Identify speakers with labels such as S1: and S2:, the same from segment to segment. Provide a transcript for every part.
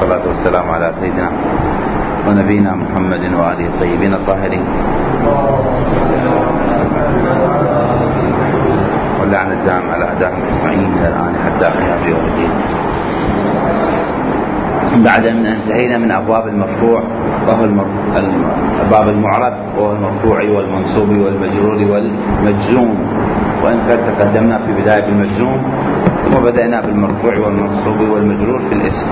S1: والصلاة والسلام على سيدنا ونبينا محمد وآله الطيبين الطاهرين، واللعن الدائم على أعدائهم أجمعين إلى الآن حتى قيام يوم الدين. بعد أن انتهينا من أبواب المرفوع وهو الباب المعرب وهو المرفوع والمنصوب والمجرور والمجزوم، وإن قد تقدمنا في بداية المجزوم ثم بدأنا بالمرفوع والمنصوب والمجرور في الاسم.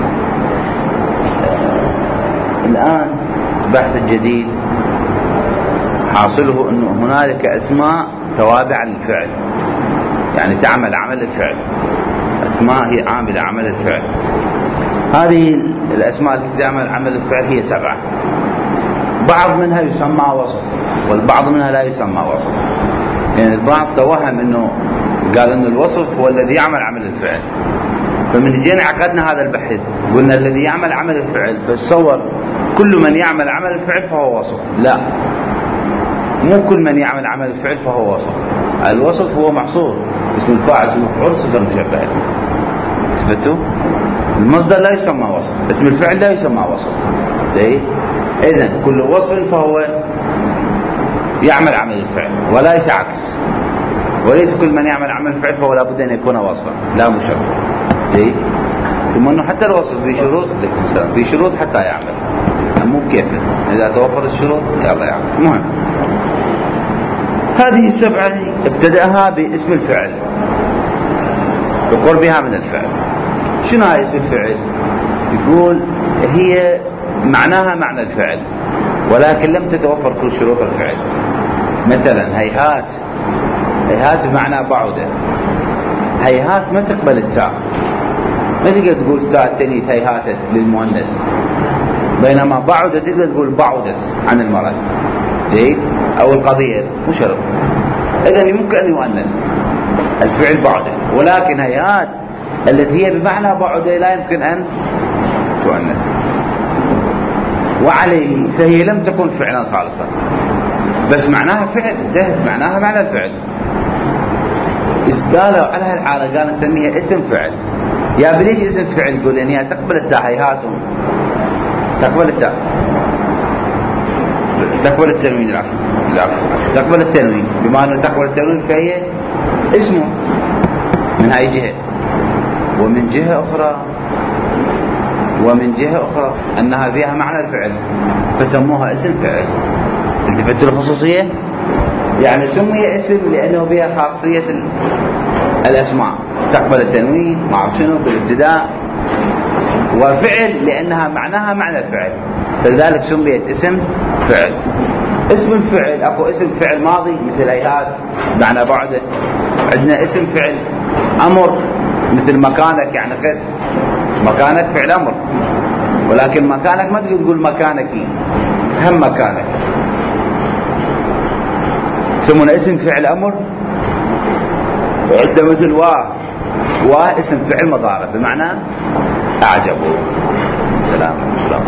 S1: الآن البحث الجديد حاصله أنه هنالك أسماء توابع للفعل، يعني تعمل عمل الفعل، أسماء هي عاملة عمل الفعل. هذه الأسماء التي تعمل عمل الفعل هي 7. بعض منها يسمى وصف والبعض منها لا يسمى وصف. يعني البعض توهم أنه قال أنه الوصف هو الذي يعمل عمل الفعل، فمن جينا عقدنا هذا البحث قلنا الذي يعمل عمل الفعل فتصور كل من يعمل عمل الفعل فهو وصف. لا، مو كل من يعمل عمل الفعل فهو وصف. الوصف هو محصور اسم الفاعل اسم المفعول صفة مشبهة. ثبتوا؟ المصدر لا يسمى وصف، اسم الفعل لا يسمى وصف. ليه؟ إذن كل وصف فهو يعمل عمل الفعل وليس عكس، وليس كل من يعمل عمل الفعل فهو لابد أن يكون وصفا، لا مشبه. ليه؟ ثم أنه حتى الوصف في شروط، في شروط حتى يعمل، مو كيف إذا توفر الشروط يلا يعمل. مهم. هذه 7 ابتدأها باسم الفعل بقربها من الفعل. شنو هاي اسم الفعل؟ يقول هي معناها معنى الفعل ولكن لم تتوفر كل شروط الفعل. مثلا هيهات، هيهات بمعنى بعدة. هيهات ما تقبل التاء، ما تقدر تقول تاء التانيث هيهاتت للمؤنث، بينما بعدة تقدر تقول بعدت عن المرأة. ليه؟ أو القضية مو شرط. إذن يمكن أن يؤنث الفعل بعدة، ولكن هيهات التي هي بمعنى بعدة لا يمكن أن تؤنث. وعليه فهي لم تكن فعلا خالصا، بس معناها فعل، انتهت معناها معنى الفعل. قالوا على هالحالة قال نسميها اسم فعل. يا بليش اسم فعل؟ يقول لأن هي تقبل التاء، هيهاتهم تقبل التاء، تقبل التنوين، العفو تقبل التنوين، بما أنه تقبل التنوين فهي اسمه من هاي جهة. ومن جهة أخرى أنها فيها معنى الفعل فسموها اسم فعل. التفتوا الخصوصية، يعني سمي اسم لأنه بها خاصية الأسماء، تقبل التنوين ما أعرف شنو بالابتداء، وفعل لأنها معناها معنى الفعل، فلذلك سميت اسم فعل. اسم الفعل أكو اسم فعل ماضي مثل هيهات معنى بعده، عندنا اسم فعل أمر مثل مكانك، يعني قف مكانك فعل أمر، ولكن مكانك ما تقول مكانك، هم مكانك يسمونه اسم فعل أمر. وعندنا مثل واه اسم فعل مضارع بمعنى أعجبه. السلام عليكم.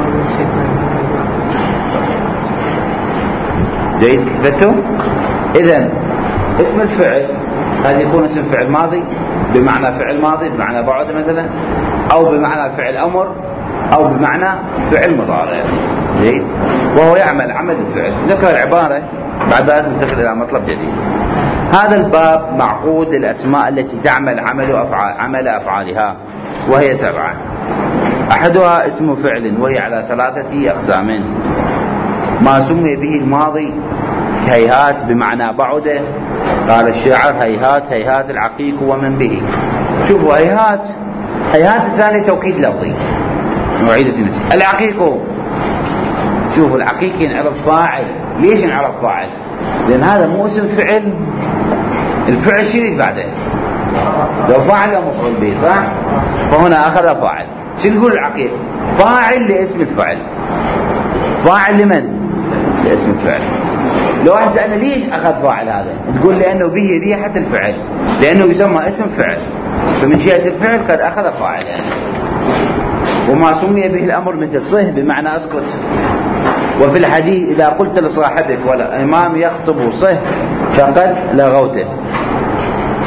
S1: جيد، تثبتوا؟ إذن اسم الفعل قد يكون اسم فعل ماضي بمعنى فعل ماضي بمعنى بعد مثلا، أو بمعنى فعل أمر، أو بمعنى فعل مضارع. جيد، وهو يعمل عمل الفعل. ذكر العبارة بعد ذلك ننتقل إلى مطلب جديد. هذا الباب معقود للأسماء التي تعمل عمل أفعالها، وهي 7. أحدها اسم فعل وهي على 3 أقسام. ما سمي به الماضي هيهات بمعنى بعده، قال الشاعر هيهات هيهات العقيق ومن به. شوفوا هيهات الثاني توكيد لفظي، نعيد نفسي. العقيق، شوفوا العقيق ينعرف فاعل. ليش ينعرف فاعل؟ لأن هذا مو اسم فعل، الفعل شنو بعده؟ لو فاعل لو مفعول به، صح؟ فهنا أخذ فاعل. شنو نقول العقيق؟ فاعل لاسم الفعل. فاعل لمن؟ لاسم الفعل. لو واحد سألنا ليش أخذ فاعل هذا؟ تقول لأنه به ريحة الفعل، لأنه يسمى اسم فعل، فمن جهة الفعل قد أخذ فاعل يعني. وما سمي به الأمر مثل صه بمعنى أسكت. وفي الحديث إذا قلت لصاحبك ولا إمام يخطب صه فقد لغوته.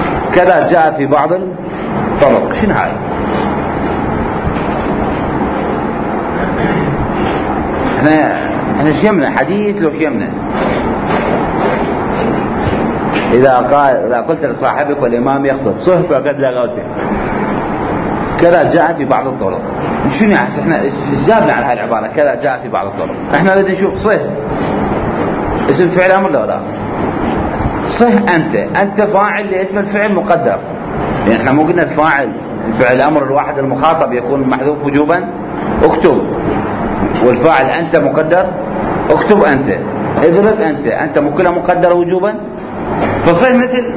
S1: كذا جاء في بعض الطرق. شنو هاي؟ احنا شيمنا حديث لو شيمنا. إذا قلت لصاحبك والإمام يخطب صهب قد لغوته كذا جاء في بعض الطرق. شنو يعني احنا جابنا على هاي العبارة كذا جاء في بعض الطرق؟ احنا نريد نشوف صه اسم فعل أمر لو لا صه أنت فاعل لاسم الفعل مقدر. يعني احنا مو قلنا الفاعل الفعل أمر الواحد المخاطب يكون محذوف وجوبا اكتب، والفاعل أنت مقدر اكتب أنت، اضرب أنت كلها مقدر وجوبا. فصه مثل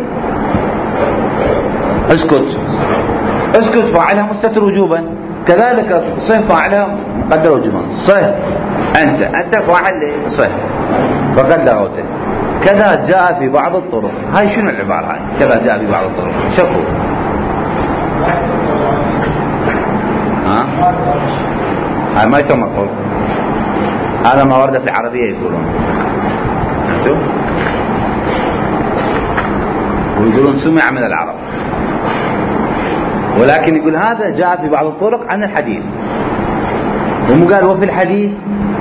S1: اسكت فاعلها مستتر وجوبا، كذلك صه فاعلها مقدر وجوبا. صه أنت فاعل صه فقد لغوته كذا جاء في بعض الطرق. هاي شنو العبارة هاي كذا جاء في بعض الطرق؟ شكو هاي ما يسمى الطرق، هذا ما ورد في العربية يقولون ويقولون سمع من العرب، ولكن يقول هذا جاء في بعض الطرق عن الحديث. ومو قال وفي الحديث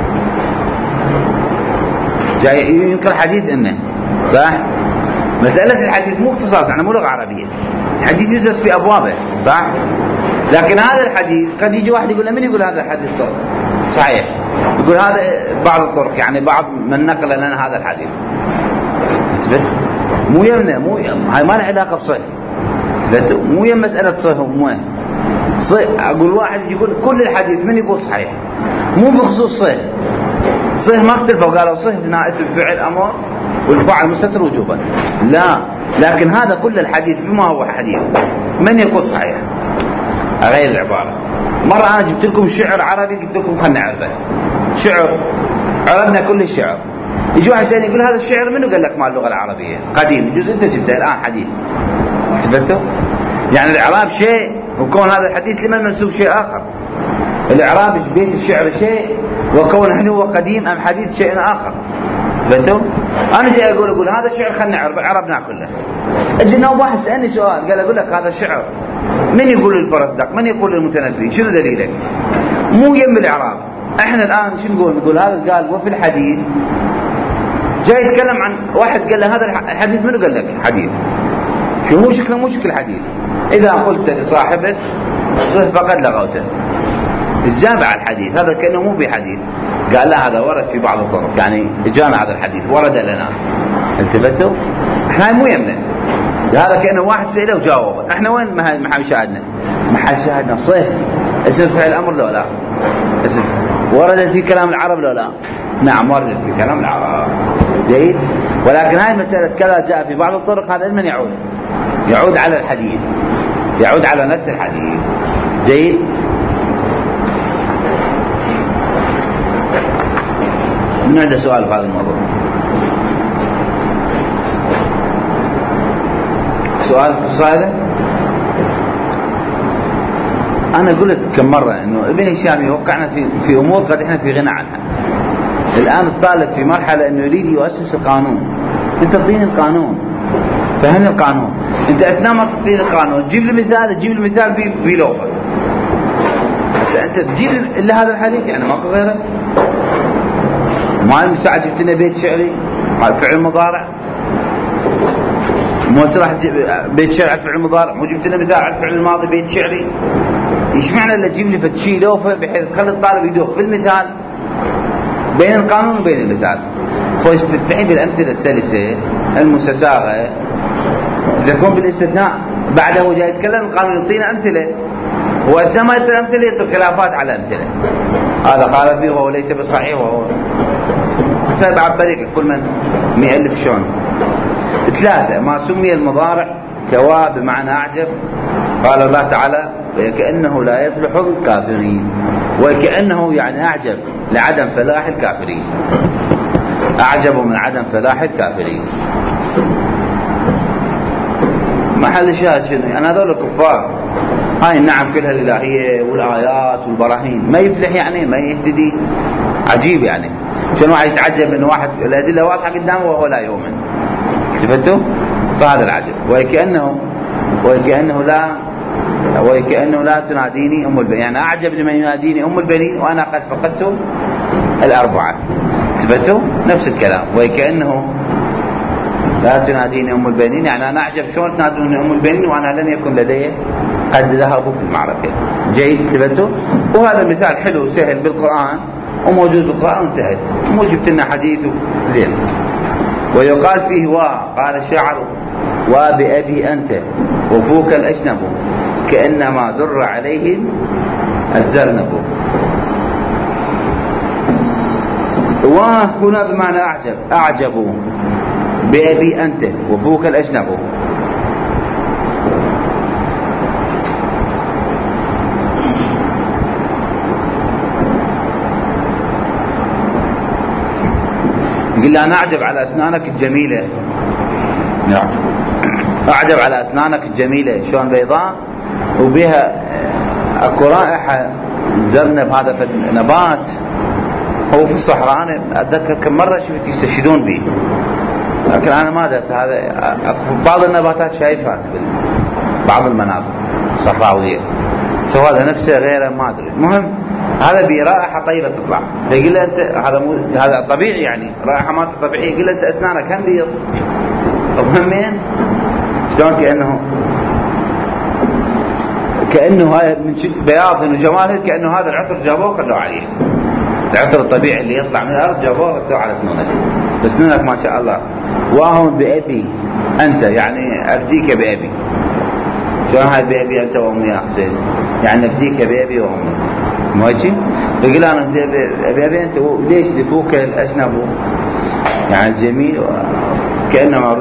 S1: جاي ينكر حديث انه صح. مسألة الحديث مو اختصاص، يعني مو لغة عربية، الحديث يدرس في أبوابه صح. لكن هذا الحديث قد يجي واحد يقول من يقول هذا الحديث صحيح، يقول هذا بعض الطرق، يعني بعض من نقل لنا هذا الحديث. اثبت مو يمنا هاي ما له علاقة بصح. اثبت مو يم مسألة صح مو صح. أقول واحد يقول كل الحديث من يقول صحيح، مو بخصوص صح ما اختلفوا قالوا صح بناء اسم فعل أمر والفاعل مستتر وجوبا، لا. لكن هذا كل الحديث بما هو حديث من يقول صحيح. أغير العبارة. مرة أنا جبت لكم شعر عربي قلت لكم خلنا نعرفه شعر، عربنا كل الشعر. يجي واحد يسألني يقول هذا الشعر منو قال لك مال اللغة العربية قديم؟ يجوز أنت جبته الآن حديث. اثبته يعني الإعراب شيء وكون هذا الحديث لمن منسوب شيء آخر. الإعراب بيت الشعر شيء وكون هل هو قديم أم حديث شيء آخر. اثبته. أنا جاي أقول هذا الشعر خلنا نعرف عربنا كله. أجي نوب واحد سألني سؤال قال أقول لك هذا الشعر من يقول الفرزدق من يقول المتنبي شنو دليلك؟ مو يم الإعراب. احنا الآن شو نقول هذا قال وفي الحديث جاي يتكلم عن واحد قال له هذا الحديث منو قال لك حديث؟ شو مو شكله مو شكل حديث. إذا قلت لصاحبك صح فقد لغوته الجامع الحديث هذا كأنه مو بحديث. قال لا هذا ورد في بعض الطرق، يعني جامع هذا الحديث ورد لنا. التفتوا احنا مو يمنا هذا كأنه واحد سئله وجاوب. احنا وين محل شاهدنا؟ محل شاهدنا صح اسم فعل الأمر لو لا اسم وردت في كلام العرب لو لا؟ نعم وردت في كلام العرب. جيد. ولكن هاي مسألة كذا جاء في بعض الطرق هذا لمن يعود على الحديث، يعود على نفس الحديث. جيد. من عنده سؤال في هذا الموضوع؟ سؤال في الصائدة؟ أنا قلت كم مرة إنه ابن هشام يوقعنا في أمور قد إحنا في غنى عنها. الآن الطالب في مرحلة إنه يريد يؤسس القانون. أنت تعطيني القانون، فهمني القانون. أنت أثناء ما تعطيني القانون تجيب لي مثال بلوفة. بس أنت تجيب إلا هذا الحديث يعني ماكو غيره. ما المساعد جبت لنا بيت شعري مع فعل مضارع، مو راح بيت شعر على فعل مضارع، مو جبت لنا مثال على الفعل الماضي بيت شعري. ايش معنى اللي تجيب لي فتشي لوفه بحيث تخلي الطالب يدوخ بالمثال بين القانون وبين المثال. فايش تستعين بالامثله السلسه المستساغه تكون بالاستثناء بعده جاي يتكلم القانون يعطينا امثله، واثناء ما يعطي امثله يعطي خلافات على امثله. هذا قال فيه وهو ليس بصحيح وهو سبع طريقه كل من يالف شلون. 3 ما سمي المضارع كوا بمعنى أعجب. قال الله تعالى وكأنه لا يفلح الكافرين، وكأنه يعني أعجب لعدم فلاح الكافرين، أعجب من عدم فلاح الكافرين. محل الشاهد شنو؟ أنا هذول الكفار هاي النعم كلها الإلهية والآيات والبراهين ما يفلح يعني ما يهتدي. عجيب يعني شنو واحد يتعجب من واحد الأدلة واضحة قدامه وهو لا يؤمن. شفتوا؟ فهذا العجب. وكأنه لا تناديني أم البنين، يعني أعجب لمن يناديني أم البنين وأنا قد فقدت الأربعة ثبتوا نفس الكلام. وكأنه لا تناديني أم البنين، يعني أنا أعجب شلون تنادوني أم البنين وأنا لم يكن لدي قد ذهبوا في المعركة. جيد ثبتوا. وهذا مثال حلو سهل بالقرآن وموجود بالقرآن وانتهت، مو جبت لنا حديث زين. ويقال فيه قال الشاعر وبأبي أنت وفوك الأجنب كأنما ذر عليه الزرنب. وهنا بمعنى أعجب بأبي أنت وفوك الأجنب. يقول لي أنا أعجب على أسنانك الجميلة، أعجب على أسنانك الجميلة شلون بيضاء وبها أكو رائحة زرنب. هذا نبات هو في الصحراء، أنا أتذكر كم مرة شفت يستشهدون به، لكن أنا ما أدرس هذا. بعض النباتات شايفها بعض المناطق صحراوية، سواء هذا نفسه غيره ما أدري. المهم هذا برائحة طيبة تطلع. يقول له أنت هذا طبيعي، يعني رائحة ما طبيعية. يقول له أنت أسنانك هم بيض. طب همين شلون؟ كأنه هذا من بياض وجماله، كأنه هذا العطر جابوه خلوه عليه. العطر الطبيعي اللي يطلع من الأرض جابوه خلوه على سنونك. بسنونك ما شاء الله. وهم بأبي أنت، يعني أبديك بأبي. شلون هاي بأبي أنت وأمي يا حسين؟ يعني أبديك بأبي وأمي. ماشي؟ يقول أنا بأبي أنت، ليش لفوك الأجنب يعني الجميل كأنما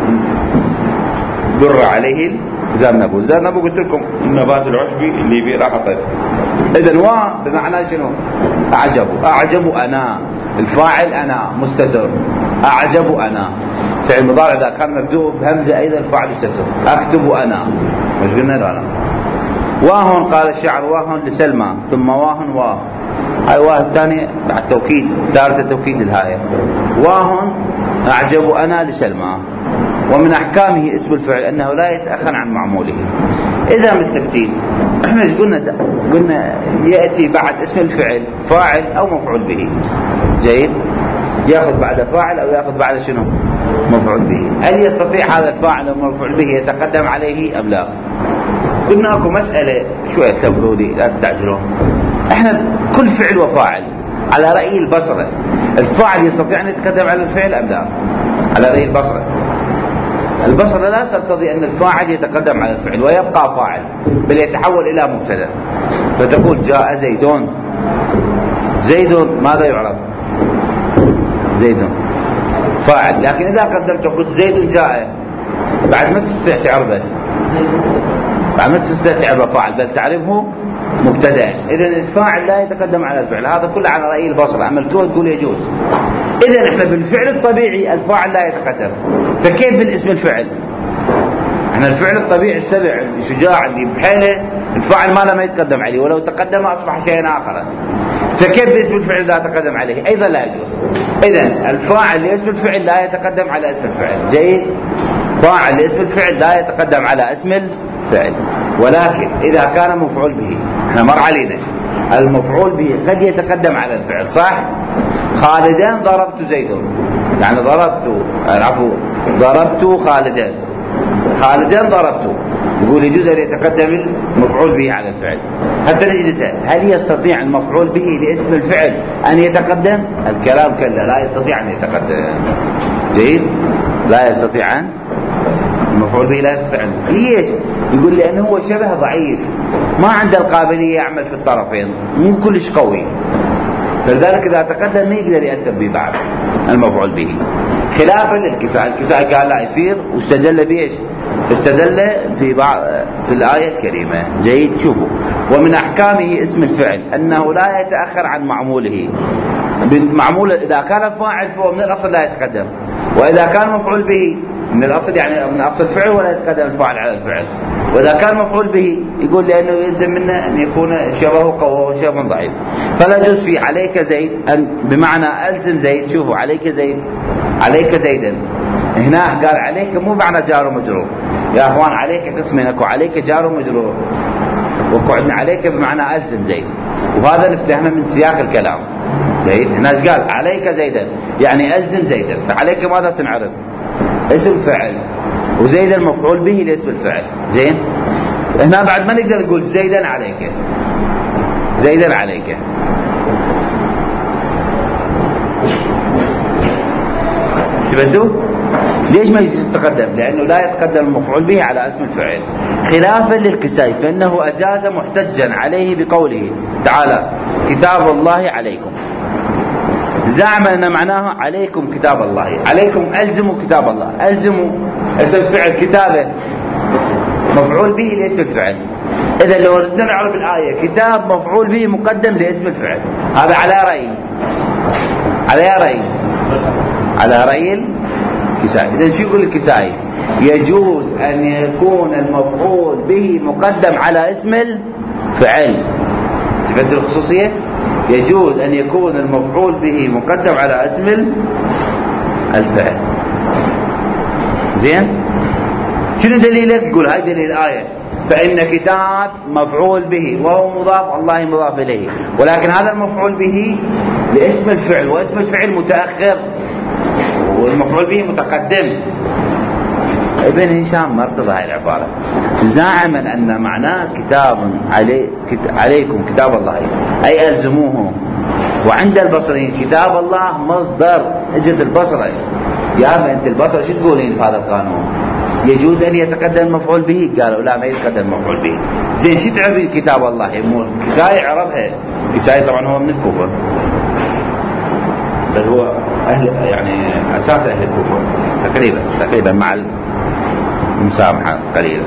S1: ذر عليه الزرنب. الزرنب قلت لكم النبات العشبي اللي بيه راحة طيب. إذن بمعنى شنو؟ أعجب أنا، الفاعل أنا مستتر. أعجب أنا فعل مضارع إذا كان مبدوء بهمزة أيضا الفاعل مستتر. أكتب أنا، مش قلنا له أنا. واهن قال الشاعر واهن لسلمى، ثم واهن هاي واه الثانية بعد توكيد، ثالثة توكيد الهاية. واهن أعجب أنا لسلمى. ومن أحكامه اسم الفعل أنه لا يتأخر عن معموله. إذا مستفتين إحنا إيش قلنا يأتي بعد اسم الفعل فاعل أو مفعول به. جيد، يأخذ بعد فاعل أو يأخذ بعد شنو؟ مفعول به. هل يستطيع هذا الفاعل أو مفعول به يتقدم عليه أم لا؟ قلنا أكو مسألة شوية تبروا لي لا تستعجلون. إحنا كل فعل وفاعل على رأي البصرة، الفاعل يستطيع أن يتقدم على الفعل أم لا؟ على رأي البصرة. البصرة لا تقتضي أن الفاعل يتقدم على الفعل ويبقى فاعل، بل يتحول إلى مبتدأ. فتقول جاء زيدون. زيدون ماذا يعرف؟ زيدون فاعل. لكن إذا قدمت قلت زيد جاء، بعد ما تستطيع تعرفه، بعد ما تستطيع تعرفه فاعل، بل تعرفه مبتدأ. إذن الفاعل لا يتقدم على الفعل. هذا كله على رأي البصرة. أما الكوة تقول يجوز. إذن إحنا بالفعل الطبيعي الفاعل لا يتقدم، فكيف بالاسم الفعل؟ إحنا الفعل الطبيعي السبع الشجاع اللي بحاله الفاعل ما يتقدم عليه، ولو تقدم أصبح شيئا آخر. فكيف باسم الفعل إذا تقدم عليه؟ أيضا لا يجوز. إذن الفاعل لاسم الفعل لا يتقدم على اسم الفعل. جيد، فاعل لاسم الفعل لا يتقدم على اسم الفعل. ولكن إذا كان مفعول به، احنا مر علينا المفعول به قد يتقدم على الفعل. صح؟ خالدان ضربت زيدون، يعني ضربت خالدان. خالدان ضربته، يقول يجوز أن يتقدم المفعول به على الفعل. حتى نجي نسأل هل يستطيع المفعول به لاسم الفعل أن يتقدم؟ الكلام كلا، لا يستطيع أن يتقدم. جيد، لا يستطيع أن المفعول به لا يستطيع. ليش؟ يقول لأنه هو شبه ضعيف، ما عنده القابلية يعمل في الطرفين، مو كلش قوي، فلذلك إذا تقدم ما يقدر يأثر به بعد المفعول به. خلافا للكساء، الكساء قال لا يصير، واستدل بإيش؟ استدل في الآية الكريمة. جيد، شوفوا. ومن أحكامه اسم الفعل أنه لا يتأخر عن معموله. بالمعمول إذا كان فاعل فهو من الأصل لا يتقدم، وإذا كان مفعول به من الأصل يعني من أصل الفعل ولا يتقدم الفاعل على الفعل. وإذا كان مفعول به يقول لأنه يلزم منه أن يكون شبهه قوي وشبه ضعيف. فلا يجوز في عليك زيد بمعنى ألزم زيد. شوفوا عليك زيد، عليك زيدا. هنا قال عليك مو معنى جار ومجرور يا أخوان. عليك قسمين، أكو عليك جار ومجرور، وقعدنا عليك بمعنى ألزم زيد. وهذا نفتهمه من سياق الكلام. جيد. هنا قال عليك زيدا يعني ألزم زيدا، فعليك ماذا تنعرض؟ اسم فعل، وزيدا مفعول به لاسم الفعل. زين. هنا بعد ما نقدر نقول زيدا عليك، زيدا عليك. ثبتوا؟ ليش ما يجوز التقدم؟ لأنه لا يتقدم المفعول به على اسم الفعل، خلافا للكسائي فإنه أجاز محتجا عليه بقوله تعالى كتاب الله عليكم، زعم أن معناه عليكم كتاب الله، عليكم ألزموا كتاب الله، ألزموا اسم الفعل كتابه مفعول به لاسم الفعل. إذا لو ردنا نعرف الآية كتاب مفعول به مقدم لاسم الفعل، هذا على رأي، على رأي الكسائي. إذا شو يقول الكسائي؟ يجوز أن يكون المفعول به مقدم على اسم الفعل. تفهمت الخصوصية؟ يجوز أن يكون المفعول به مقدم على اسم الفعل. زين؟ شنو دليلك؟ يقول هاي دليل الآية، فإن كتاب مفعول به وهو مضاف، الله مضاف إليه، ولكن هذا المفعول به لاسم الفعل، واسم الفعل متأخر والمفعول به متقدم. ابن هشام ما ارتضى هاي العبارة، زاعما أن معناه كتاب عليكم كتاب الله أي ألزموه. وعند البصريين كتاب الله مصدر، اجت البصرة يا بنت البصرة شو تقولين في هذا القانون؟ يجوز أن يتقدم المفعول به؟ قالوا لا ما يتقدم المفعول به. زين شو تعرف كتاب الله؟ الكسائي عرفها، الكسائي طبعا هو من الكوفة، بل هو أهل يعني أساس أهل الكوفة تقريبا مع المسامحة قليلا.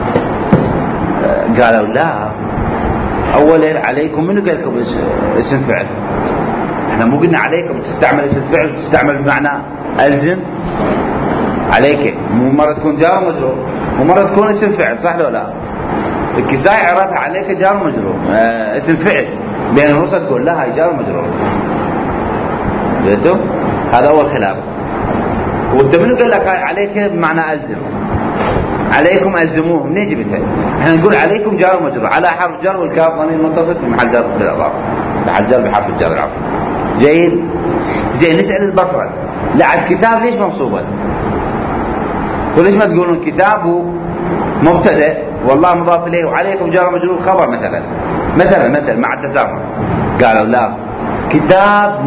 S1: قالوا لا، أولا عليكم منو قال لكم اسم فعل؟ احنا مو قلنا عليكم تستعمل اسم فعل تستعمل بمعنى ألزم عليك، مو مرة تكون جار ومجرور ومرة تكون اسم فعل، صح ولا لا؟ الكسائي عرفها عليك جار ومجرور اسم فعل، بين الوسط تقول لا هاي جار ومجرور. فهمتوا؟ هذا أول خلاف. وانت منو قال لك عليك بمعنى ألزم؟ عليكم ألزموه، منين جبتها؟ احنا نقول عليكم جار ومجرور على حرف جر والكاف ضمير متصل في محل جر بالإضافة، محل جر بحرف الجر العفو. جيد. زين نسأل البصرة، لا الكتاب ليش منصوبة؟ وليش ما تقولون كتاب مبتدأ والله مضاف إليه وعليكم جار ومجرور خبر مثلا مع التسامح؟ قالوا لا، كتاب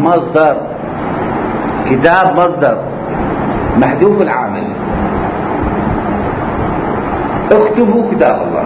S1: مصدر محذوف العامل. اكتبوا كتاب الله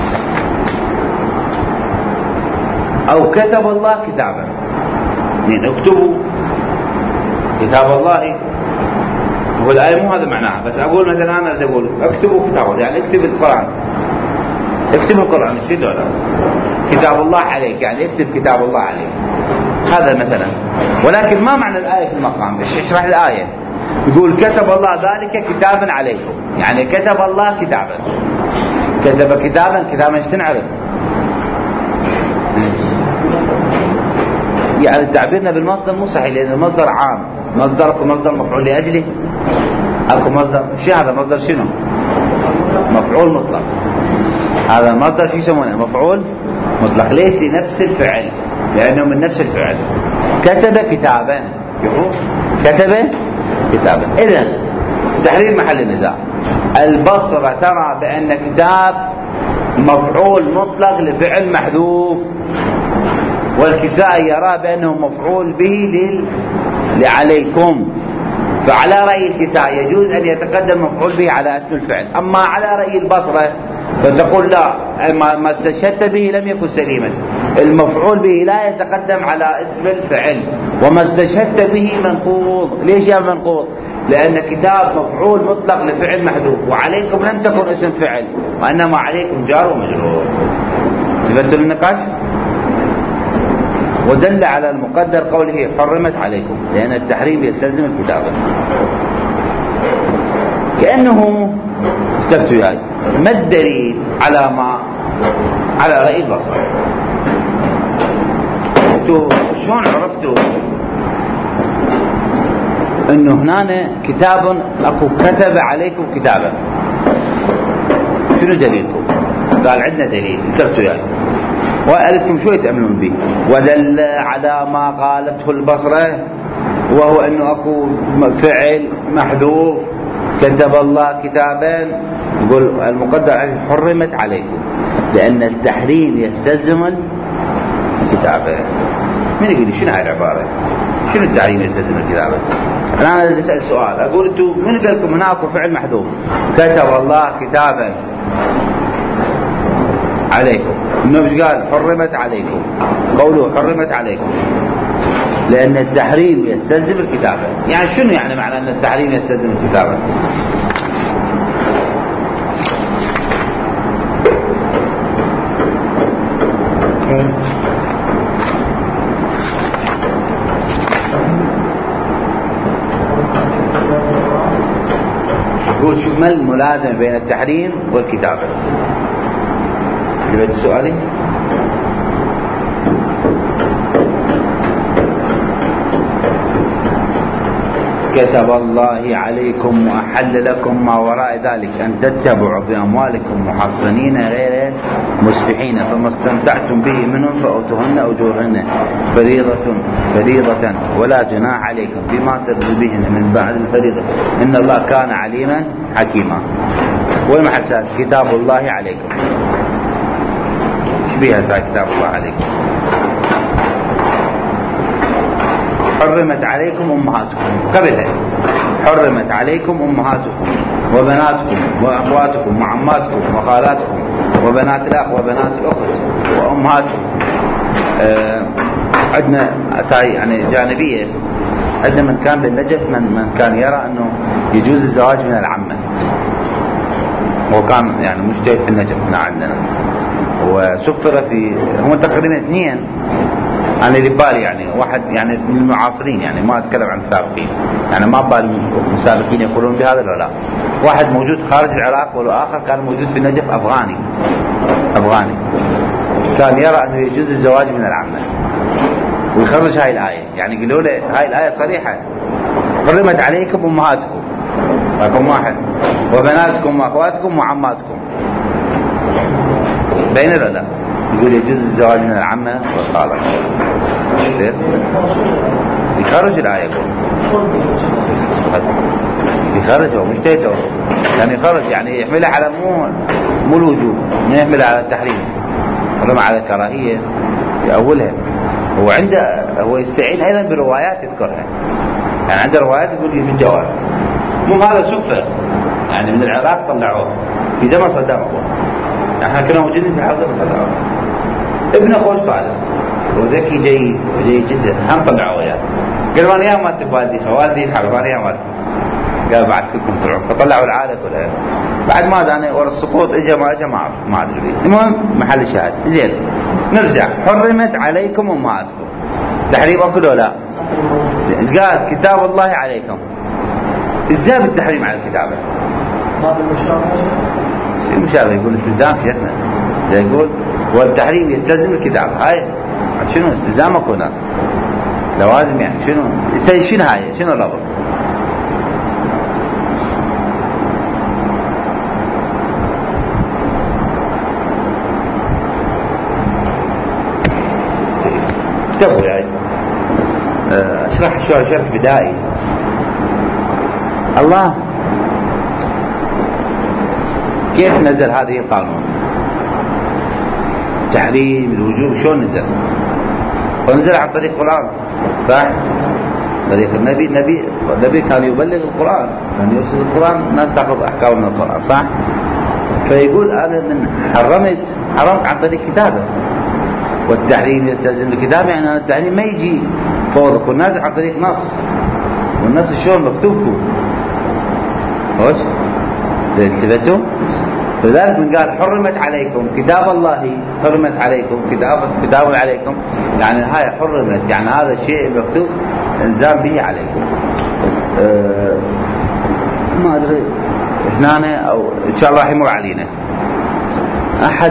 S1: أو كتب الله كتابا، يعني اكتبوا كتاب الله، هو الآية مو هذا معناها، بس أقول مثلا أنا أقول اكتبوا كتاب الله يعني اكتب القرآن، اكتب القرآن يصير ولا كتاب الله عليك يعني اكتب كتاب الله عليك، هذا مثلا. ولكن ما معنى الآية في المقام؟ اشرح الآية. يقول كتب الله ذلك كتابا عليكم، يعني كتب الله كتابا، كتب كتابا ايش تنعرض؟ يعني تعبيرنا بالمصدر مو صحيح، لأن المصدر عام، مصدركم مصدر مفعول لأجله، أكو مصدر شو هذا؟ مصدر شنو؟ مفعول مطلق. هذا المصدر شو يسمونه؟ مفعول مطلق. ليش؟ لنفس الفعل، لأنه من نفس الفعل. كتب كتابا، كتب كتابا. إذن تحرير محل النزاع، البصرة ترى بأن كتاب مفعول مطلق لفعل محذوف، والكسائي يرى بأنه مفعول به لعليكم. فعلى رأي الكسائي يجوز أن يتقدم مفعول به على اسم الفعل، أما على رأي البصرة فتقول لا، ما استشهدت به لم يكن سليما، المفعول به لا يتقدم على اسم الفعل، وما استشهدت به منقوض. ليش يا منقوض؟ لأن كتاب مفعول مطلق لفعل محذوف، وعليكم لم تكن اسم فعل، وإنما عليكم جار ومجرور. تفتوا النقاش؟ ودل على المقدر قوله حرمت عليكم، لأن التحريم يستلزم الكتابة. كأنه استفتوا ياي ما الدليل على رأي البصر؟ انتوا شلون عرفتوا انه هنا كتاب اكو كتب عليكم كتابا؟ شنو دليلكم؟ قال عندنا دليل، استفتوا ياي وقالتكم شو تأمنون به. ودل على ما قالته البصرة، وهو أنه أكو فعل محذوف كتب الله كتابا، يقول المقدر عليه حرمت عليكم، لأن التحريم يستلزم الكتابة. من يقول شنو هاي العبارة؟ شنو التحريم يستلزم الكتابة؟ أنا أسأل سؤال، أقول أنتم من قال لكم هناك فعل محذوف كتب الله كتابا عليكم؟ إنه مش قال حرمت عليكم؟ قوله حرمت عليكم لأن التحريم يستلزم الكتابة. يعني شنو يعني معنى أن التحريم يستلزم الكتابة؟ يقول شو ما الملازمة بين التحريم والكتابة؟ سمعت سؤالي؟ كتب الله عليكم وأحل لكم ما وراء ذلك أن تتبعوا بأموالكم محصنين غير مسبحين، فما استمتعتم به منهم فأوتوهن أجورهن فريضة ولا جناح عليكم فيما ترضي بهن من بعد الفريضة إن الله كان عليما حكيما. والمحل شاهد كتاب الله عليكم، ايش بيها ساعة كتاب الله عليكم؟ حرمت عليكم أمهاتكم، قبلها حرمت عليكم أمهاتكم وبناتكم وأخواتكم وعماتكم وخالاتكم وبنات الأخ وبنات الأخت وأمهاتكم. عندنا يعني جانبية، عندنا من كان بالنجف من كان يرى أنه يجوز الزواج من العمة، وكان يعني مجتهد في النجف هنا عندنا، وسفر في هم تقريبا اثنين أنا اللي بالي، يعني واحد يعني من المعاصرين، يعني ما أتكلم عن السابقين، يعني ما بالي السابقين يقولون بهذا ولا لا. واحد موجود خارج العراق والآخر كان موجود في النجف أفغاني كان يرى أنه يجوز الزواج من العمة ويخرج هاي الآية. يعني قالوا له هاي الآية صريحة، حرمت عليكم أمهاتكم رقم واحد وبناتكم وأخواتكم وعماتكم، بين ولا لا؟ يقول يجوز الزواج من العمة والخالة، يخرج الآية، يخرجه مش تيته، يعني يخرج يعني يحملها على مو الوجوب، ما يحملها على التحريم، رغم على الكراهية يأولها. هو يستعين أيضا بروايات يذكرها، يعني عنده روايات يقول في الجواز، مو هذا سفر يعني من العراق طلعوه في زمن صدام أبوه، احنا كنا موجودين في الحوزة بالحضارة. ابنه خوش طالب وذكي جيد جدا، هم طلعوه يعني. قال وانا يا مات بوالدي خوالدي حرب وانا يا مات، قال بعد كلكم طلعوا، فطلعوا العالة كلها. بعد ما انا ورا السقوط اجى ما اجى ما ادري بيه. المهم محل شاهد. زين نرجع، حرمت عليكم امهاتكم، تحريم اكل ولا ايش قال؟ كتاب الله عليكم. ازاي بالتحريم على الكتابة؟
S2: ما بالمشابهة.
S1: المشابه يقول استلزام شيخنا، يقول والتحريم يستلزم الكتابة. هاي شنو استلزام اكو هناك لوازم، يعني شنو هاي شنو الربط؟ انتبهوا يعني اشرح شرح بدائي. الله كيف نزل هذه القانون؟ تحريم الوجوب شلون نزل؟ ونزل عن طريق القرآن، صح؟ طريق النبي كان يبلغ القرآن، كان يرسل القرآن، الناس تأخذ أحكام من القرآن، صح؟ فيقول أنا من حرمت عن طريق كتابه، والتحريم يستلزم الكتابة، يعني أن التحريم ما يجي فوضك، والنازل عن طريق نص، والنص شلون مكتوبكم هوش انتبهتوا؟ فذلك من قال حرمت عليكم كتاب الله، حرمت عليكم كتاب عليكم، يعني هاي حرمت، يعني هذا الشيء مكتوب الزام به عليكم. ما ادري احنا او ان شاء الله راح يمر علينا احد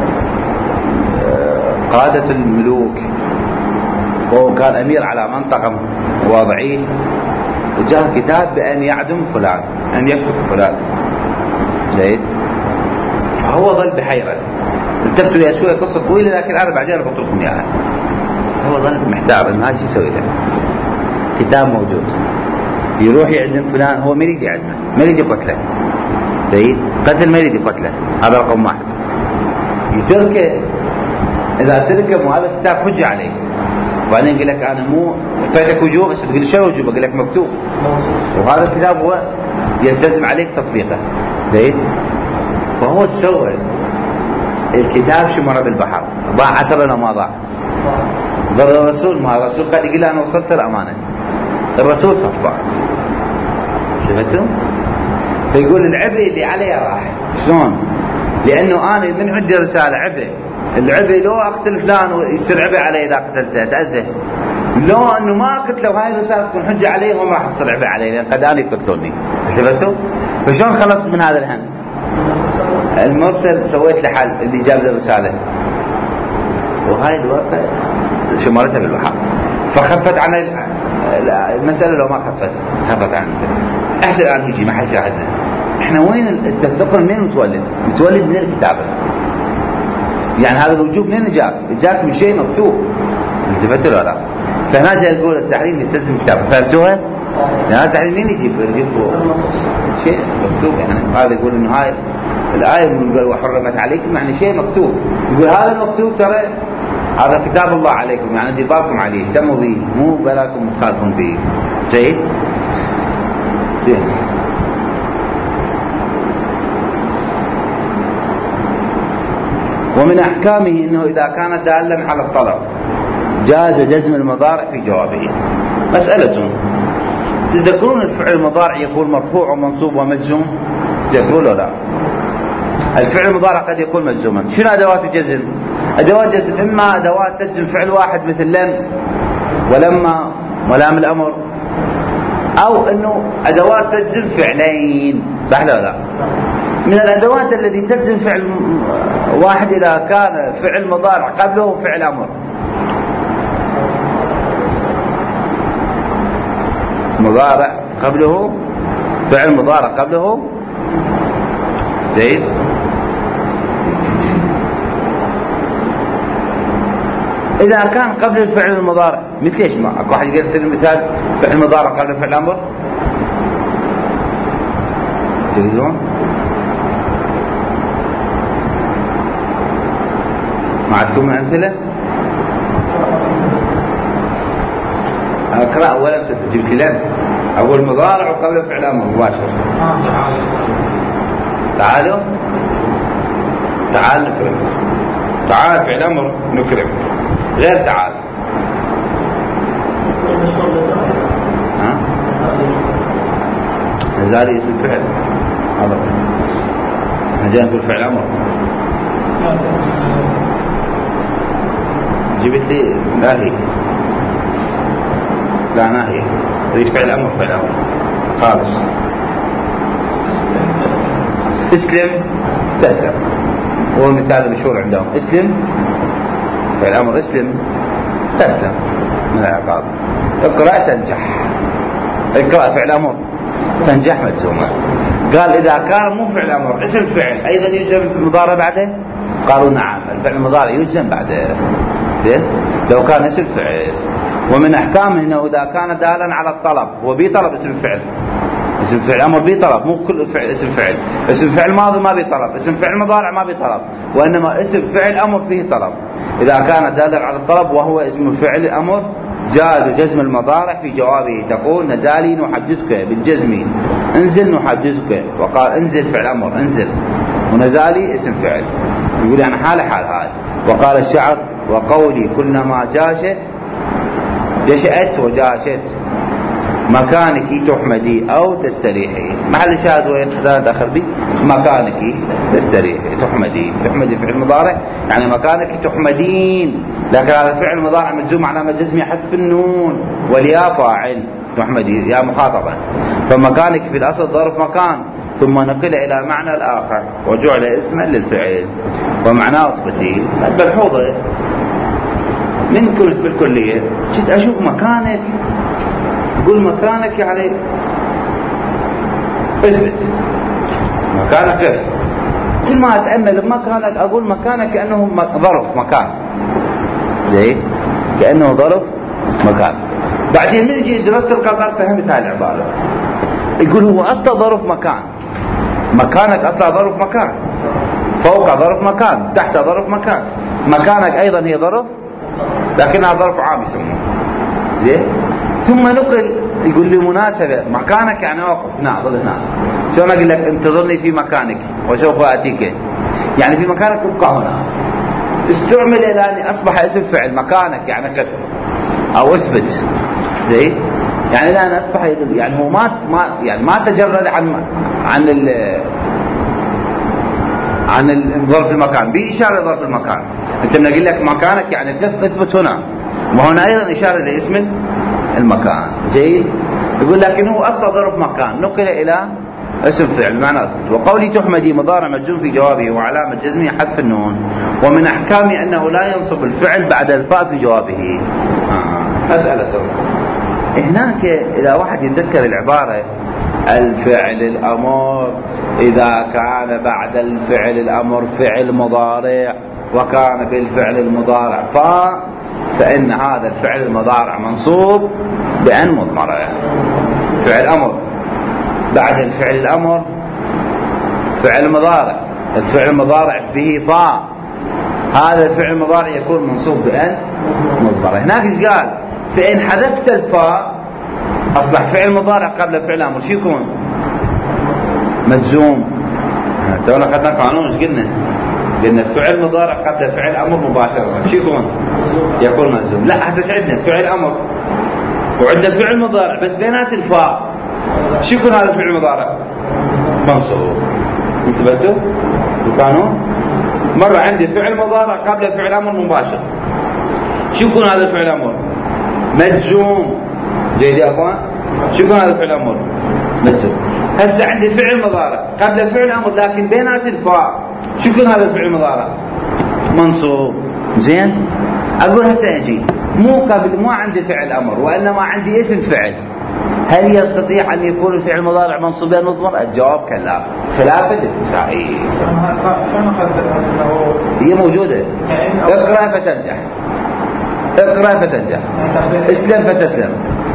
S1: قادة الملوك، وهو كان امير على منطقة واضعيه، وجاء كتاب بان يعدم فلان، ان يفك فلان، ليه؟ فهو ظل بحيرة، كتبت لي شوية قصة طويلة لكن أنا بعدين أربط لكم إياها. بس هو ظل محتار إنه هاي شو يسوي له. كتاب موجود يروح يعدم فلان، هو ما يريد يعدمه، ما يريد يقتله. جيد، قتل ما يريد يقتله، هذا رقم واحد. يتركه، إذا تركه وهذا الكتاب حجة عليه. وبعدين يقول لك أنا مو أعطيتك وجوب، بس تقول لي شو وجوب؟ أقول لك مكتوب، وهذا الكتاب هو يلتزم عليك تطبيقه. جيد، فهو سوى الكتاب شمر بالبحر، ضاع عثر ولا ما ضاع؟ ضل الرسول، ما الرسول قال يقول أنا وصلت الأمانة، الرسول صفى. شفتوا؟ فيقول العبء اللي عليه راح. شلون؟ لأنه أنا من عندي رسالة عبء، العبء لو أقتل فلان ويصير عبء علي إذا قتلته تأذى، لو أنه ما أقتله وهاي الرسالة تكون حجة عليهم راح تصير عبء علي لأن قد أنا يقتلوني. شفتوا؟ فشلون خلصت من هذا الهم؟ المرسل سويت له حل اللي جاب لي الرسالة، وهاي الورقة شمرتها بالبحر، فخفت عن المسألة. لو ما خفت عن المسألة. أحسن الآن يجي ما حد شاهدنا. إحنا وين التذكر؟ منين متولد من الكتابة. يعني هذا الوجوب منين جاك من شيء مكتوب. التفتوا ولا لا؟ فهنا جاء يقول التحريم يستلزم كتابة. فهمتوها؟ يعني التحريم منين يجيب شيء مكتوب. يعني هذا يقول إنه هاي الآية يقول وحرمت عليكم، يعني شيء مكتوب. يقول هذا المكتوب ترى هذا كتاب الله عليكم، يعني دير بالكم عليه، اهتموا به، مو بلاكم تخالفون به. جيد؟ زين. ومن أحكامه أنه إذا كان دالا على الطلب جاز جزم المضارع في جوابه. مسألة، تذكرون الفعل المضارع يكون مرفوع ومنصوب ومجزوم؟ تذكرون ولا لا؟ الفعل المضارع قد يكون مجزوما. شنو أدوات الجزم؟ أدوات الجزم إما أدوات تجزم فعل واحد مثل لم ولما ولام الأمر، أو أنه أدوات تجزم فعلين. صح ولا لا؟ من الأدوات التي تجزم فعل واحد إذا كان فعل مضارع قبله فعل أمر. مضارع قبله فعل مضارع قبله. جيد. إذا كان قبل الفعل المضارع مثل إيش؟ ما أكو واحد قلت المثال فعل مضارع قبل فعل أمر. تجدون؟ ما عندكم أمثلة؟ أقرأ أولا تجيب لنا. أقول مضارع وقبل فعل أمر مباشر. تعالوا نكرم. تعال فعل أمر نكرم، غير تعال. نزالي اسم فعل، هذا نجي نقول فعل أمر. جبت لي ناهي، لا ناهي، ريد فعل أمر خالص. اسلم تسلم، هو المثال المشهور عندهم. اسلم فعل أمر، اسلم تسلم من العقاب. اقرأ تنجح، اقرأ فعل أمر تنجح مجزومة. قال إذا كان مو فعل أمر اسم فعل أيضا يجزم في المضارع بعده؟ قالوا نعم، الفعل المضارع يجزم بعده. زين، لو كان اسم فعل. ومن أحكامه أنه إذا كان دالا على الطلب، هو بيطلب اسم فعل، اسم فعل أمر بيطلب، مو كل فعل اسم فعل. اسم فعل ماضي ما بيطلب، اسم فعل مضارع ما بيطلب، وإنما اسم فعل أمر فيه طلب. إذا كان دالا على الطلب وهو اسم فعل أمر جاز جزم المضارع في جوابه. تقول نزالي نحدثك بالجزم، انزل نحدثك. وقال انزل فعل أمر، انزل، ونزالي اسم فعل. يقول يعني حال هاي. وقال الشعر وقولي كلما جشأت وجاشت مكانك تحمدي أو تستريحي. محل شاهد وين خلال آخر بي مكانك تستريحي تحمدي فعل مضارع يعني مكانك تحمدين، لكن هذا فعل مضارع مجزوم على جزم حذف النون والياء فاعل تحمدي يا مخاطبة. فمكانك في الأصل ظرف مكان ثم نقل إلى معنى الآخر وجعل اسما للفعل ومعناه اثبتي. بالحوضة من كنت بالكلية جيت أشوف مكانك، أقول مكانك يعني اثبت مكانك كيف كل ما أتأمل بمكانك أقول مكانك كأنه ظرف مكان، ليه؟ كأنه ظرف مكان. بعدين من يجي درست القطر فهمت هاي العبارة، يقول هو أصلا ظرف مكان، مكانك أصلا ظرف مكان، فوق ظرف مكان، تحت ظرف مكان، مكانك أيضا هي ظرف لكنها ظرف عام يسمونه، زين. ثم نقل يقول لي مناسبة، مكانك يعني وقف هنا، ظل هنا. شلون أقول لك انتظرني في مكانك وسوف آتيك، يعني في مكانك ابقى هنا. استعمل إلى أن أصبح اسم فعل، مكانك يعني قف أو اثبت، زين. يعني الآن أصبح يعني هو ما تجرد عن ظرف المكان، بإشارة ظرف المكان. أنت من أقول لك مكانك يعني قف اثبت هنا، وهنا أيضا إشارة لاسم المكان، جيد. يقول لكن هو أصلا ظرف مكان نقل إلى اسم فعل معنى أثبت. وقولي تحمدي مضارع مجزوم في جوابه وعلامة جزمه حذف النون، ومن أحكامه أنه لا ينصب الفعل بعد الفاء في جوابه. مسألة هناك إذا واحد يتذكر العبارة الفعل الأمر إذا كان بعد الفعل الأمر فعل مضارع وكان بالفعل المضارع فإن هذا الفعل المضارع منصوب بأن مضمرة. فعل أمر بعد الفعل الأمر فعل مضارع، الفعل المضارع به فاء، هذا الفعل المضارع يكون منصوب بأن مضمرة. هناك إيش قال؟ فإن حذفت الفاء أصبح فعل مضارع قبل فعل أمر شو يكون؟ مجزوم. تونا أخذنا قانون ايش قلنا فعل مضارع قبل فعل أمر مباشرة شو يكون؟ يكون مجزوم. لا هذا عندنا فعل أمر وعندنا فعل مضارع بس بينات الفاء شو يكون هذا الفعل المضارع؟ منصوب. انتبهتوا القانون؟ مرة عندي فعل مضارع قبل فعل أمر مباشر شو يكون هذا الفعل أمر؟ مجزوم. جيد يا أخوان؟ شو يكون هذا الفعل أمر؟ مجزوم. هسه عندي فعل مضارع قبل فعل أمر لكن بينات الفاء شو يكون هذا الفعل المضارع؟ منصوب. زين. أقول هسه أجي مو عندي فعل أمر وإنما عندي اسم فعل، هل يستطيع أن يكون الفعل المضارع منصوبا مضمر؟ الجواب كلا، خلافا للكسائي. هي موجودة. اقرأ فتنجح، اقرأ فتنجح، اسلم فتسلم.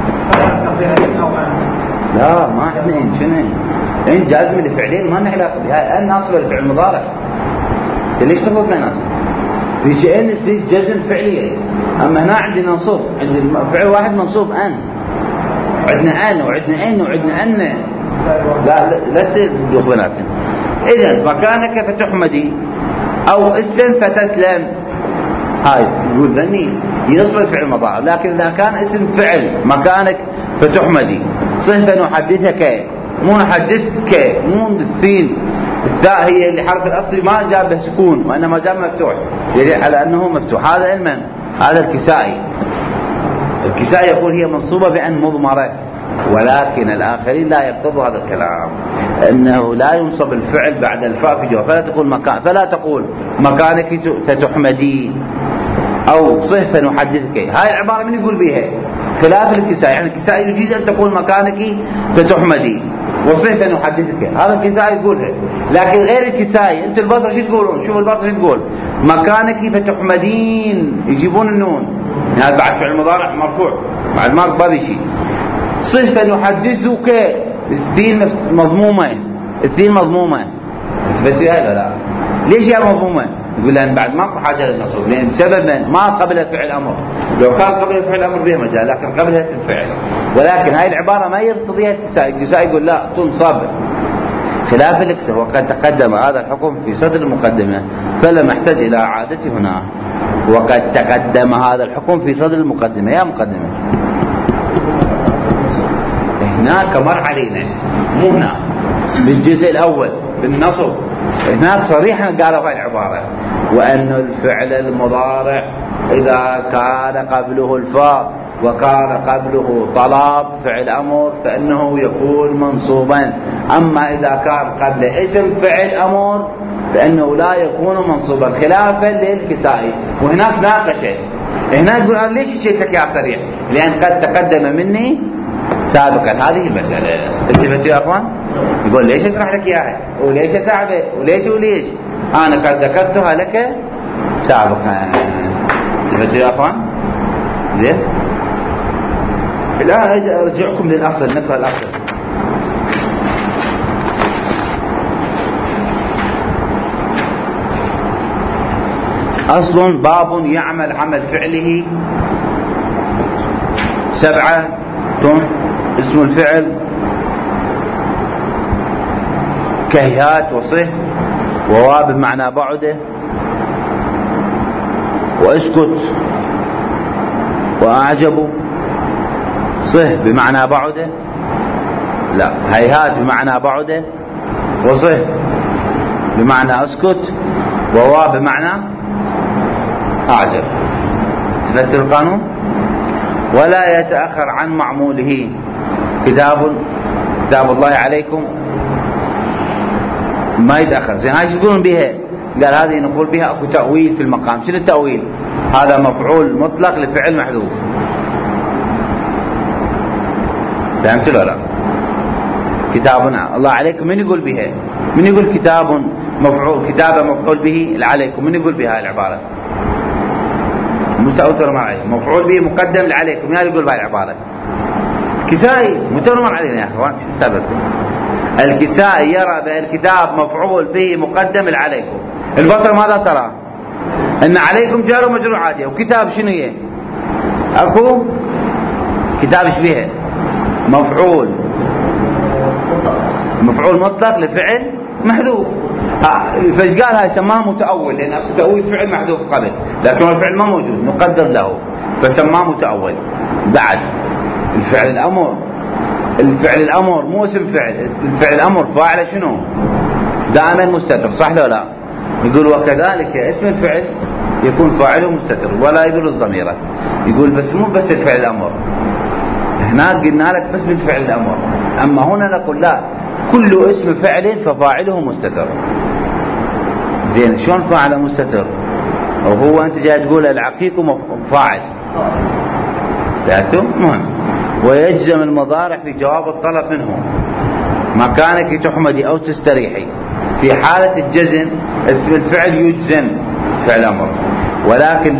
S1: لا ما عندنا إن شنو إن جازم لفعلين ما لنا علاقة بها. الناصب الفعل المضارع ليش تفوت ما ناصب؟ في إن تريد جزم فعليا، أما هنا عندي منصوب، عندي فعل واحد منصوب أن، عندنا أن وعندنا إن وعندنا أن. لا تدخل بناتهم. إذن مكانك فتحمدي أو اسلم فتسلم، هاي يقول ذني ينصب الفعل المضارع. لكن إذا كان اسم فعل مكانك فتحمدي صفة نحدثك، مو نحدثك، مو الثين الثاء هي اللي حرف الأصلي ما جاب به سكون وإنما جاب مفتوح دليل على أنه مفتوح. هذا علما هذا الكسائي. الكسائي يقول هي منصوبة بأن مضمرة، ولكن الآخرين لا يقتضوا هذا الكلام، أنه لا ينصب الفعل بعد الفاء في جواب. فلا تقول مكانك فتحمدي أو صفة نحدثك. هاي العبارة من يقول بها؟ خلاف الكسائي. يعني الكسائي يجيز أن تقول مكانك فتحمدي وصفة نحدثك، هذا الكسائي يقولها. لكن غير الكسائي أنت البصرة شو تقولون؟ شوف البصرة شو تقول؟ مكانك فتحمدين، يجيبون النون يعني بعد فعل مضارع مرفوع بعد ما بابي شيء. صفة نحدثك الثين مضمومة، الثين مضمومة. اثبتوا هذا لا؟ ليش هي مضمومة؟ يقول لأن بعد ماكو حاجة للنصب، لأن بسبب ما قبل فعل أمر. لو كان قبل فعل أمر به مجال، لكن قبلها اسم فعل. ولكن هاي العبارة ما يرتضيها الكسائي. الكسائي يقول لا تنصب خلاف الكسائي. وقد تقدم هذا الحكم في صدر المقدمة فلم يحتاج إلى إعادته هنا. وقد تقدم هذا الحكم في صدر المقدمة. يا مقدمة هناك مر علينا، مو هنا بالجزء الأول بالنصب. هناك صريحا قالوا هاي العبارة، وأن الفعل المضارع إذا كان قبله الفاء وكان قبله طلب فعل أمر فإنه يكون منصوبا. أما إذا كان قبل اسم فعل أمر فإنه لا يكون منصوبا خلافا للكسائي. وهناك ناقشه، هناك يقول أنا ليش شيء لك يا صريح؟ لأن قد تقدم مني سابقا هذه المسألة. انتبهتوا يا أخوان؟ يقول ليش اشرح لك اياها وليش اتعبك وليش انا قد ذكرتها لك سابقا. سمعتوا يا اخوان؟ زين. الان ارجعكم للاصل، نقرا الاصل. أصل باب يعمل عمل فعله 7 اسم الفعل كهيات وصه وواب بمعنى بعده واسكت وأعجب. صه بمعنى بعده، لا، هيهات بمعنى بعده، وصه بمعنى اسكت، وواب بمعنى أعجب. تفسر القانون. ولا يتأخر عن معموله. كتاب الله عليكم ما يتأخر. زين، هاي شو يقولون بها؟ قال هذه نقول بها اكو تأويل في المقام. شنو التأويل؟ هذا مفعول مطلق لفعل محذوف. فهمت ولا لا؟ كتابنا الله عليكم من يقول بها؟ من يقول كتاب مفعول، كتابة مفعول به عليكم؟ من يقول بها العبارة؟ متأوتر معي مفعول به مقدم عليكم. مين يقول بهاي العبارة؟ الكسائي. متأوتر علينا يا اخوان. شو السبب؟ الكسائي يرى بأن الكتاب مفعول به مقدم عليكم. البصر ماذا ترى؟ ان عليكم جار ومجرور عادي. وكتاب شنو هي؟ اكو كتاب ايش بيها؟ مفعول مطلق لفعل محذوف. فايش قال هاي؟ سماه متأول لان اكو تأويل فعل محذوف قبل، لكن الفعل ما موجود مقدر له فسماه متأول. بعد الفعل الامر مو اسم فعل. الفعل الامر فاعله شنو؟ دائما مستتر، صح ولا لا؟ يقول وكذلك اسم الفعل يكون فاعله مستتر ولا يبرز ضميره. يقول بس مو بس الفعل الامر، هناك قلنا لك بس بالفعل الامر، اما هنا نقول لا، كل اسم فعل ففاعله مستتر. زين، شلون فاعله مستتر؟ وهو انت جاي تقول العقيق فاعل. فهمتوا؟ مهم. ويجزم المضارع في جواب الطلب منه مكانك تحمدي او تستريحي. في حالة الجزم اسم الفعل يجزم فعل امر، ولكن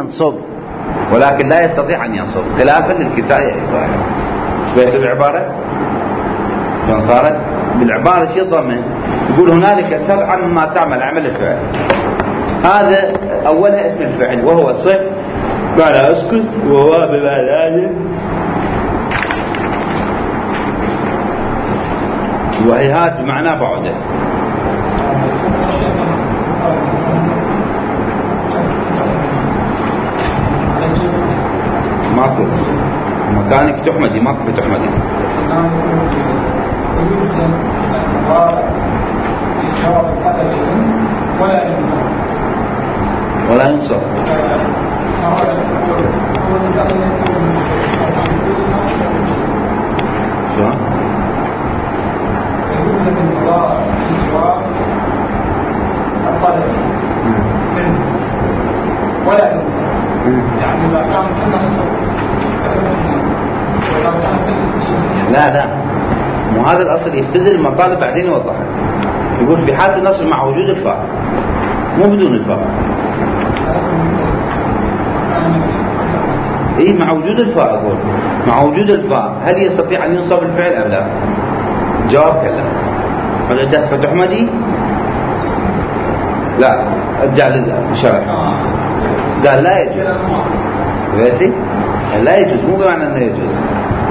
S1: لا يستطيع ان ينصب، خلافا للكسائي. شوية العبارة شلون صارت؟ بالعبارة شيء ضمن. يقول هنالك 7 مما تعمل عمل الفعل. هذا اولها اسم الفعل وهو صح معنى اسكت، وهو بمعنى وهيهات بمعنى بعده. ماكو مكانك تحمدي، ماكو في تحمدي. ولا ينصب. شو؟ يوسف المضارع في جواب الطلب ولا ينصب. يعني إذا كان في النصب وإذا كان في الجزم. لا مو هذا الأصل. يختزل المطالب بعدين يوضحها. يقول في حالة النصب مع وجود الفاء، مو بدون الفاء. إيه، مع وجود الفاء. أقول مع وجود الفاء هل يستطيع أن ينصب الفعل أم لا؟ جواب كلا. فالعدة فتحمدي لا، ارجع للشرح. قال لا يجوز. فهمتي؟ لا يجوز مو بمعنى انه يجوز.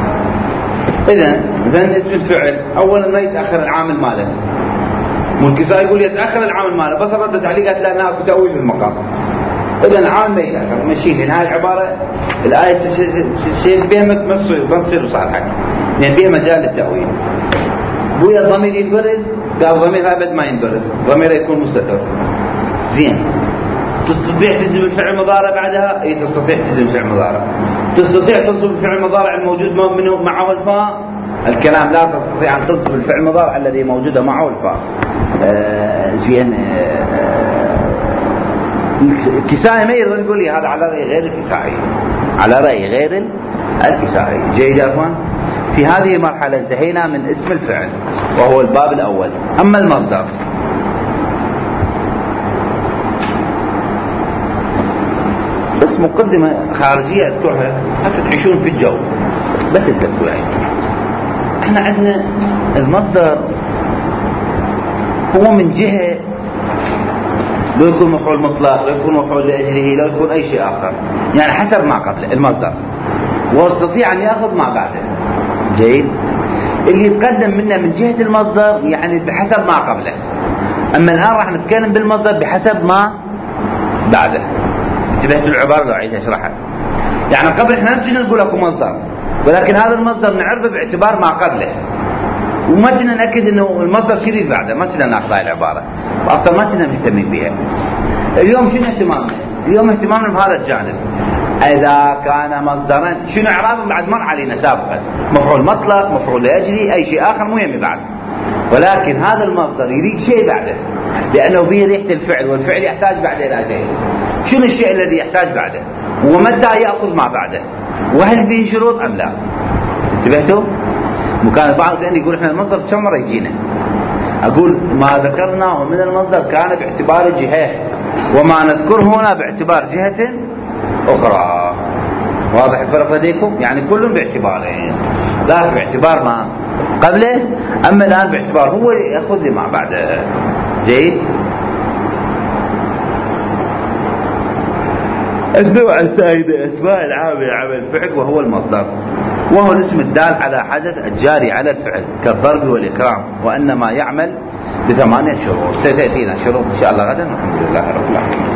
S1: اذن اسم الفعل اولا ما يتاخر العامل ماله. والكسائي يقول يتاخر العامل ماله، بس ردت عليه قالت لا، انا اكو تاويل بالمقام. اذا العامل ما يتاخر، مشي لان هاي العباره الايه تشير بها ما تصير وصار حكي، لان بها مجال للتاويل. بويا الضمير ينبرز، قال الضمير ابد ما ينبرز، ضميره يكون مستتر. زين، تستطيع تجزم الفعل المضارع بعدها؟ اي تستطيع تجزم الفعل المضارع. تستطيع تنصب الفعل المضارع الموجود منه معه الفاء؟ الكلام لا تستطيع ان تنصب الفعل المضارع الذي موجود معه الفاء. زين. الكسائي ما يقدر يقول لي هذا على راي غير الكسائي، على راي غير الكسائي. جيد يا اخوان؟ في هذه المرحلة انتهينا من اسم الفعل وهو الباب الأول. أما المصدر بس مقدمة خارجية أذكرها حتى تعيشون في الجو، بس تذكروا يعني. احنا عندنا المصدر هو من جهة لو يكون مفعول مطلق، لو يكون مفعول لأجله، لو يكون أي شيء آخر، يعني حسب ما قبله المصدر، واستطيع أن يأخذ ما بعده. جيد. اللي يتقدم منه من جهة المصدر يعني بحسب ما قبله، أما الآن راح نتكلم بالمصدر بحسب ما بعده. انتبهتوا العبارة لو أعيدها أشرحها. يعني قبل احنا نجينا نقول لكم مصدر، ولكن هذا المصدر نعرفه باعتبار ما قبله، وما كنا نأكد انه المصدر شريف بعده، ما كنا ناخذ هاي العبارة، اصلا ما كنا مهتمين بها. اليوم شنو اهتمامنا؟ اليوم اهتمامنا بهذا الجانب. اذا كان مصدرا شنو اعرابه بعد مر علينا سابقا، مفعول مطلق، مفعول لاجلي، اي شيء اخر مهم بعد، ولكن هذا المصدر يريد شيء بعده لانه به ريحة الفعل، والفعل يحتاج بعده الى شيء. شنو الشيء الذي يحتاج بعده؟ ومتى يأخذ ما بعده؟ وهل فيه شروط ام لا؟ انتبهتوا؟ مكان بعض ثاني يقول احنا المصدر كم مرة يجينا؟ اقول ما ذكرناه من المصدر كان باعتبار جهة، وما نذكره هنا باعتبار جهة اخرى. واضح الفرق لديكم؟ يعني كل باعتبارين، ذاك باعتبار ما قبله، اما الان باعتبار هو ياخذ لي ما بعده. جيد. النوع الثاني اسماء العامل عمل الفعل وهو المصدر، وهو الاسم الدال على حدث الجاري على الفعل كالضرب والإكرام، وإنما يعمل ب8 شروط. ستأتينا شروط إن شاء الله غدا، والحمد لله رب العالمين.